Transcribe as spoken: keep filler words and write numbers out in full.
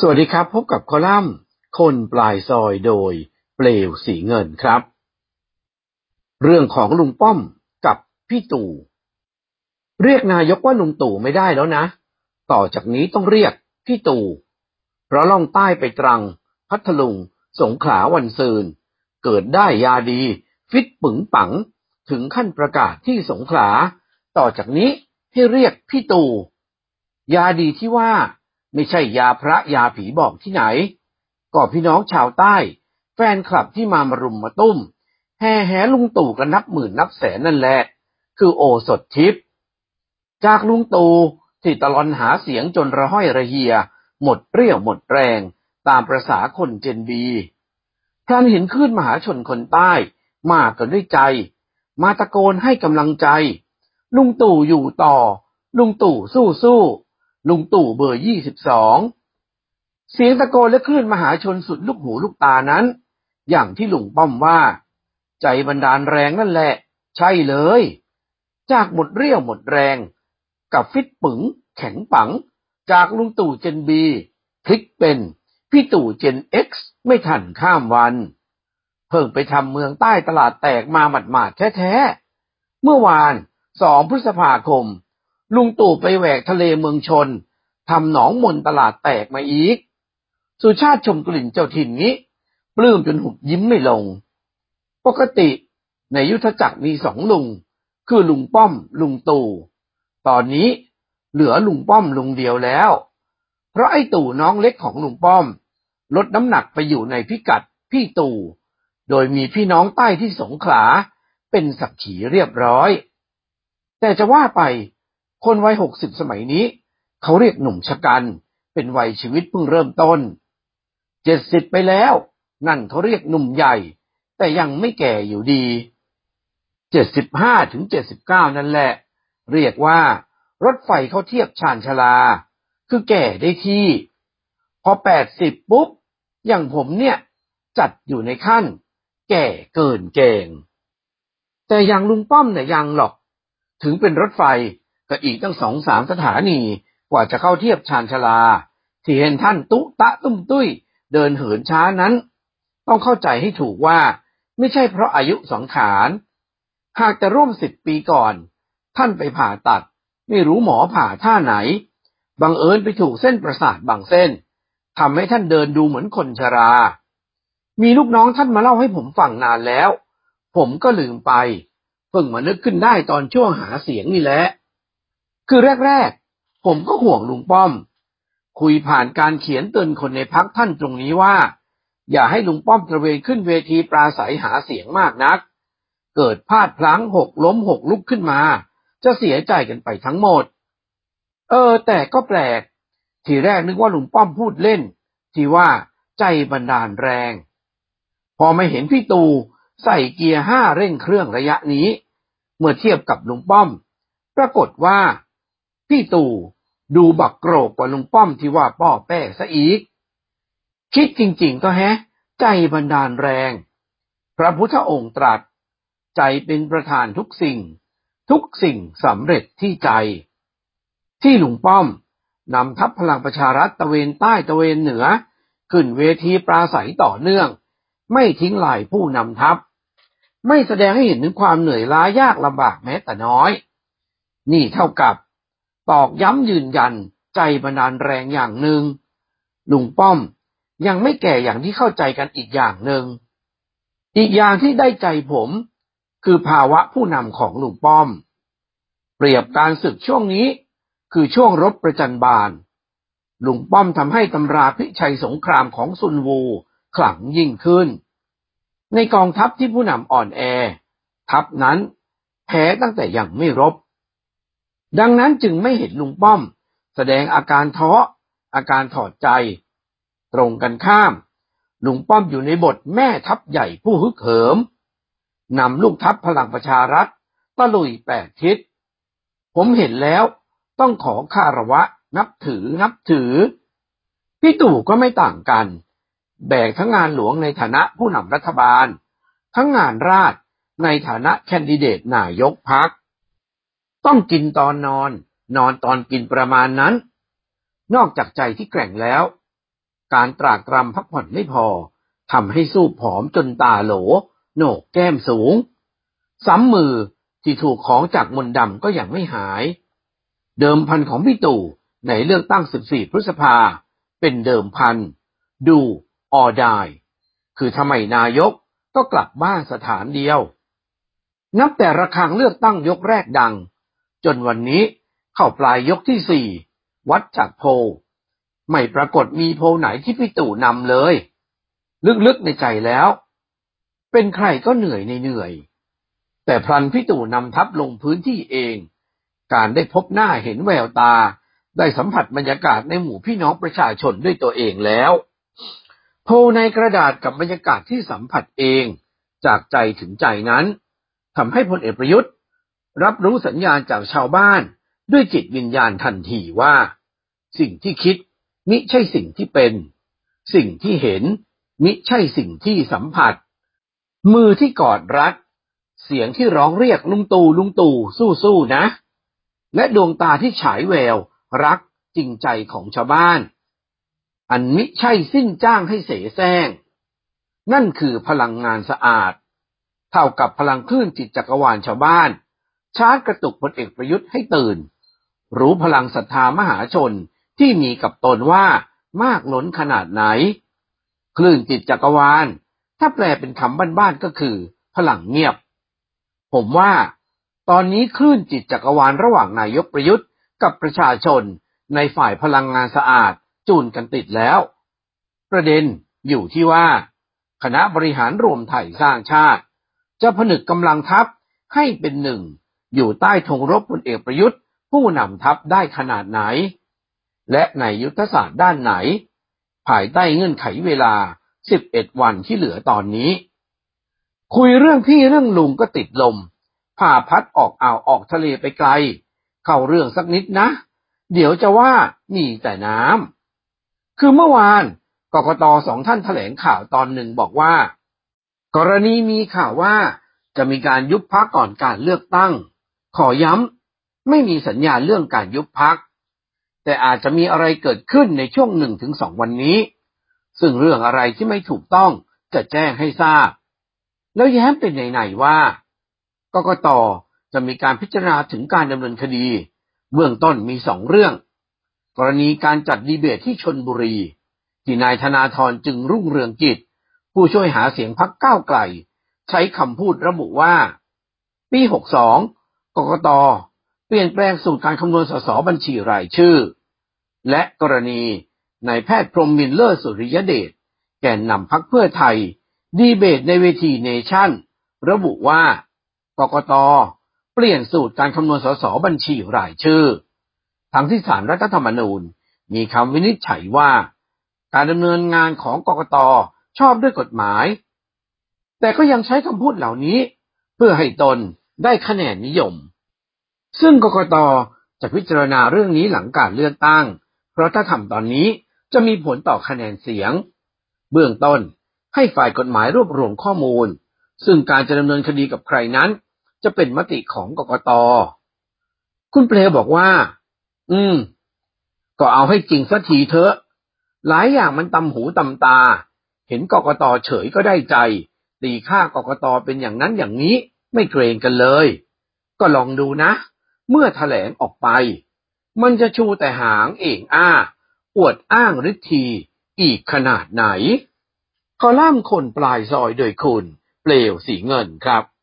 สวัสดีครับพบกับคอลัมน์คนปลายซอยโดยเปลวสีเงินครับเรื่องของลุงป้อมกับพี่ตู่เรียกนายกว่าลุงตู่ไม่ได้แล้วนะต่อจากนี้ต้องเรียกพี่ตู่เพราะล่องใต้ไปตรังพัทลุงสงขลาวันซืนเกิดได้ยาดีฟิตปึงปังถึงขั้นประกาศที่สงขลาต่อจากนี้ให้เรียกพี่ตู่ยาดีที่ว่าไม่ใช่ยาพระยาผีบอกที่ไหนก็พี่น้องชาวใต้แฟนคลับที่มามารุมมาตุ้มแห่แหลุงตู่กันนับหมื่นนับแสนนั่นแหละคือโอสถทิพย์จากลุงตู่ที่ตะลอนหาเสียงจนระห้อยระเหียหมดเรี่ยวหมดแรงตามประสาคนเจนบีพลันเห็นคลื่นมหาชนคนใต้มากันด้วยใจมาตะโกนให้กำลังใจลุงตู่อยู่ต่อลุงตู่สู้สู้ลุงตู่เบอร์ยี่สิบสองเสียงตะโกนและคลื่นมหาชนสุดลูกหูลูกตานั้นอย่างที่ลุงป้อมว่าใจบันดาลแรงนั่นแหละใช่เลยจากหมดเรี่ยวหมดแรงกับฟิตปึงแข็งปังจากลุงตู่เจนบีพลิกเป็นพี่ตู่เจนเอ็กซ์ไม่ทันข้ามวันเพิ่งไปทำเมืองใต้ตลาดแตกมาหมาดๆแท้ๆเมื่อวานสองพฤษภาคมลุงตู่ไปแหวกทะเลเมืองชนทำหนองมนตลาดแตกมาอีกสุชาติชมกลิ่นเจ้าถิ่นนี้ปลื้มจนหุบยิ้มไม่ลงปกติในยุทธจักรมีสองลุงคือลุงป้อมลุงตู่ตอนนี้เหลือลุงป้อมลุงเดียวแล้วเพราะไอ้ตู่น้องเล็กของลุงป้อมลดน้ำหนักไปอยู่ในพิกัดพี่ตู่โดยมีพี่น้องใต้ที่สงขลาเป็นสักขีเรียบร้อยแต่จะว่าไปคนวัยหกสิบสมัยนี้เขาเรียกหนุ่มชะกันเป็นวัยชีวิตเพิ่งเริ่มต้นเจ็ดสิบไปแล้วนั่นเขาเรียกหนุ่มใหญ่แต่ยังไม่แก่อยู่ดีเจ็ดสิบห้าถึงเจ็ดสิบเก้านั่นแหละเรียกว่ารถไฟเขาเทียบชานชาลาคือแก่ได้ที่พอแปดสิบปุ๊บอย่างผมเนี่ยจัดอยู่ในขั้นแก่เกินเกณฑ์แต่อย่างลุงป้อมเนี่ยยังหรอกถึงเป็นรถไฟก็อีกตั้งสองสามสถานีกว่าจะเข้าเทียบชานชาลาที่เห็นท่านตุ๊ตะตุ้มตุ้ยเดินเหินช้านั้นต้องเข้าใจให้ถูกว่าไม่ใช่เพราะอายุสังขารหากแต่ร่วมสิบปีก่อนท่านไปผ่าตัดไม่รู้หมอผ่าท่าไหนบังเอิญไปถูกเส้นประสาทบางเส้นทำให้ท่านเดินดูเหมือนคนชรามีลูกน้องท่านมาเล่าให้ผมฟังนานแล้วผมก็ลืมไปเพิ่งมานึกขึ้นได้ตอนช่วงหาเสียงนี่แหละคือแรกๆผมก็ห่วงลุงป้อมคุยผ่านการเขียนเตือนคนในพรรคท่านตรงนี้ว่าอย่าให้ลุงป้อมตระเวนขึ้นเวทีปราศัยหาเสียงมากนักเกิดพลาดพลั้งหกล้มหกลุกขึ้นมาจะเสียใจกันไปทั้งหมดเออแต่ก็แปลกทีแรกนึกว่าลุงป้อมพูดเล่นที่ว่าใจบันดาลแรงพอไม่เห็นพี่ตู่ใส่เกียร์ห้าเร่งเครื่องระยะนี้เมื่อเทียบกับลุงป้อมปรากฏว่าพี่ตู่ดูบักโกรกกว่าลุงป้อมที่ว่าป้อแป้ซะอีกคิดจริงๆก็แฮะใจบันดาลแรงพระพุทธองค์ตรัสใจเป็นประธานทุกสิ่งทุกสิ่งสำเร็จที่ใจที่ลุงป้อมนำทัพพลังประชารัฐตะเวนใต้ตะเวนเหนือขึ้นเวทีปราศัยต่อเนื่องไม่ทิ้งลายผู้นำทัพไม่แสดงให้เห็นถึงความเหนื่อยล้ายากลำบากแม้แต่น้อยนี่เท่ากับตอกย้ำยืนยันใจบันดาลแรงอย่างหนึ่งลุงป้อมยังไม่แก่อย่างที่เข้าใจกันอีกอย่างหนึ่งอีกอย่างที่ได้ใจผมคือภาวะผู้นำของลุงป้อมเปรียบการศึกช่วงนี้คือช่วงรบประจันบานลุงป้อมทำให้ตำราพิชัยสงครามของซุนวูขลังยิ่งขึ้นในกองทัพที่ผู้นำอ่อนแอทัพนั้นแพ้ตั้งแต่ยังไม่รบดังนั้นจึงไม่เห็นลุงป้อมแสดงอาการท้ออาการถอดใจตรงกันข้ามลุงป้อมอยู่ในบทแม่ทัพใหญ่ผู้ฮึกเหิมนำลูกทัพพลังประชารัฐตะลุยแปดทิศผมเห็นแล้วต้องขอคารวะนับถือนับถือพี่ตู่ก็ไม่ต่างกันแบกทั้งงานหลวงในฐานะผู้นำรัฐบาลทั้งงานราชในฐานะแคนดิเดตนายกพรรคต้องกินตอนนอนนอนตอนกินประมาณนั้นนอกจากใจที่แกร่งแล้วการตรากตรำพักผ่อนไม่พอทำให้สู้ผอมจนตาโหลโหนกแก้มสูงซ้ำมือที่ถูกของจากมนต์ดำก็ยังไม่หายเดิมพันของพี่ตู่ในเลือกตั้งสิบสี่พฤษภาเป็นเดิมพันดูออดายคือทำไมนายกก็กลับบ้านสถานเดียวนับแต่ระฆังเลือกตั้งยกแรกดังจนวันนี้เข้าปลายยกที่สี่วัดจากโพลไม่ปรากฏมีโพลไหนที่พี่ตู่นำเลยลึกๆในใจแล้วเป็นใครก็เหนื่อยในเหนื่อยแต่พลันพี่ตู่นำทัพลงพื้นที่เองการได้พบหน้าเห็นแววตาได้สัมผัสบรรยากาศในหมู่พี่น้องประชาชนด้วยตัวเองแล้วโพลในกระดาษกับบรรยากาศที่สัมผัสเองจากใจถึงใจนั้นทำให้พลเอกประยุทธ์รับรู้สัญญาณจากชาวบ้านด้วยจิตวิญญาณทันทีว่าสิ่งที่คิดมิใช่สิ่งที่เป็นสิ่งที่เห็นมิใช่สิ่งที่สัมผัสมือที่กอดรัดเสียงที่ร้องเรียกลุงตู่ลุงตู่สู้ๆนะและดวงตาที่ฉายแววรักจริงใจของชาวบ้านอันมิใช่สิ้นจ้างให้เสแสร้งนั่นคือพลังงานสะอาดเท่ากับพลังคลื่นจิตจักรวาลชาวบ้านชาร์จกระตุกพลเอกประยุทธ์ให้ตื่นรู้พลังศรัทธามหาชนที่มีกับตนว่ามากล้นขนาดไหนคลื่นจิตจักรวาลถ้าแปลเป็นคำบ้านๆก็คือพลังเงียบผมว่าตอนนี้คลื่นจิตจักรวาลระหว่างนายกประยุทธ์กับประชาชนในฝ่ายพลังงานสะอาดจูนกันติดแล้วประเด็นอยู่ที่ว่าคณะบริหารรวมไทยสร้างชาติจะผนึกกำลังทัพให้เป็นหนึ่งอยู่ใต้ธงรบพลเอกประยุทธ์ผู้นำทัพได้ขนาดไหนและในยุทธศาสตร์ด้านไหนภายใต้เงื่อนไขเวลาสิบเอ็ดวันที่เหลือตอนนี้คุยเรื่องพี่เรื่องลุงก็ติดลมพาพัดออกอ่าวออกทะเลไปไกลเข้าเรื่องสักนิดนะเดี๋ยวจะว่ามีแต่น้ำคือเมื่อวานกกต.สองท่านแถลงข่าวตอนหนึ่งบอกว่ากรณีมีข่าวว่าจะมีการยุบพรรคก่อนการเลือกตั้งขอย้ำไม่มีสัญญาณเรื่องการยุบพรรคแต่อาจจะมีอะไรเกิดขึ้นในช่วง หนึ่งถึงสอง วันนี้ซึ่งเรื่องอะไรที่ไม่ถูกต้องจะแจ้งให้ทราบแล้วแย้มเป็นไหนๆว่ากกต.จะมีการพิจารณาถึงการดำเนินคดีเบื้องต้นมีสองเรื่องกรณีการจัดดีเบตที่ชลบุรีที่นายธนาธรจึงรุ่งเรืองกิจผู้ช่วยหาเสียงพรรคก้าวไกลใช้คำพูดระบุว่าปีหกสองกกต.เปลี่ยนแปลงสูตรการคำนวณสสบัญชีรายชื่อและกรณีนายแพทย์พรหมมินทร์เลิศสุริยเดชแกนนำพรรคเพื่อไทยดีเบตในเวทีเนชั่นระบุว่ากกต.เปลี่ยนสูตรการคำนวณสสบัญชีรายชื่อทั้งที่ศาลรัฐธรรมนูญมีคำวินิจฉัยว่าการดำเนินงานของกกต.ชอบด้วยกฎหมายแต่ก็ยังใช้คำพูดเหล่านี้เพื่อให้ตนได้คะแนนนิยมซึ่งกกต.จะพิจารณาเรื่องนี้หลังการเลือกตั้งเพราะถ้าทำตอนนี้จะมีผลต่อคะแนนเสียงเบื้องต้นให้ฝ่ายกฎหมายรวบรวมข้อมูลซึ่งการจะดำเนินคดีกับใครนั้นจะเป็นมติของกกต.คุณเปลบอกว่าอืมก็เอาให้จริงสักทีเถอะหลายอย่างมันตำหูตำตาเห็นกกต.เฉยก็ได้ใจตีค่ากกต.เป็นอย่างนั้นอย่างนี้ไม่เกรงกันเลยก็ลองดูนะเมื่อแถลงออกไปมันจะชูแต่หางเอ่งอ้าอวดอ้างฤทธีอีกขนาดไหนคอลัมน์คนปลายซอยโดยคุณเปลวสีเงินครับ